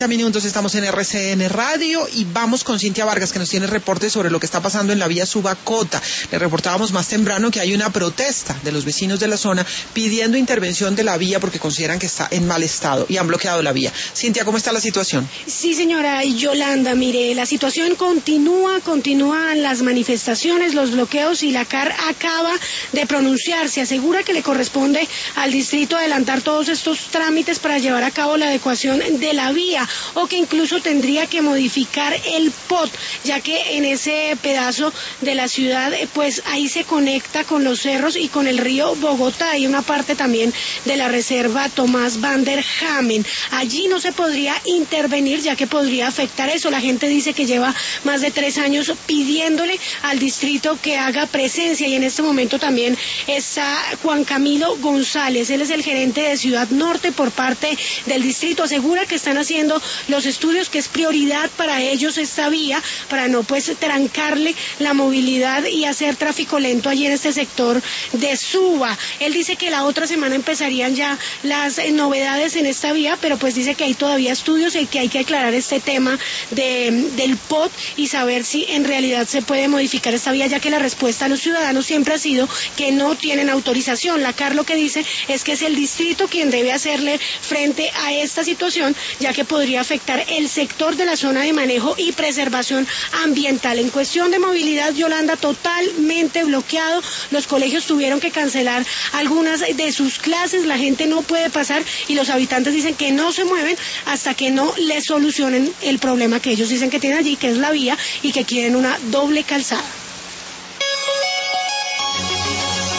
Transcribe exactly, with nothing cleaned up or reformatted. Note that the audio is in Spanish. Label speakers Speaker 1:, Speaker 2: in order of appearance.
Speaker 1: Minutos, estamos en R C N Radio y vamos con Cintia Vargas, que nos tiene reportes sobre lo que está pasando en la vía Subacota. Le reportábamos más temprano que hay una protesta de los vecinos de la zona pidiendo intervención de la vía porque consideran que está en mal estado y han bloqueado la vía. Cintia, ¿cómo está la situación?
Speaker 2: Sí, señora Yolanda, mire, la situación continúa, continúan las manifestaciones, los bloqueos y la C A R acaba de pronunciarse. Asegura que le corresponde al distrito adelantar todos estos trámites para llevar a cabo la adecuación de la vía, o que incluso tendría que modificar el P O T, ya que en ese pedazo de la ciudad, pues ahí se conecta con los cerros y con el río Bogotá. Hay una parte también de la reserva Tomás Van der Hamen. Allí no se podría intervenir, ya que podría afectar eso. La gente dice que lleva más de tres años pidiéndole al distrito que haga presencia, y en este momento también está Juan Camilo González. Él es el gerente de Ciudad Norte por parte del distrito. Asegura que están haciendo los estudios, que es prioridad para ellos esta vía, para no pues trancarle la movilidad y hacer tráfico lento allí en este sector de Suba. Él dice que la otra semana empezarían ya las eh, novedades en esta vía, pero pues dice que hay todavía estudios y que hay que aclarar este tema de, del P O T y saber si en realidad se puede modificar esta vía, ya que la respuesta a los ciudadanos siempre ha sido que no tienen autorización. La C A R lo que dice es que es el distrito quien debe hacerle frente a esta situación, ya que podría afectar el sector de la zona de manejo y preservación ambiental. En cuestión de movilidad, Yolanda, totalmente bloqueado. Los colegios tuvieron que cancelar algunas de sus clases, la gente no puede pasar y los habitantes dicen que no se mueven hasta que no les solucionen el problema que ellos dicen que tienen allí, que es la vía, y que quieren una doble calzada.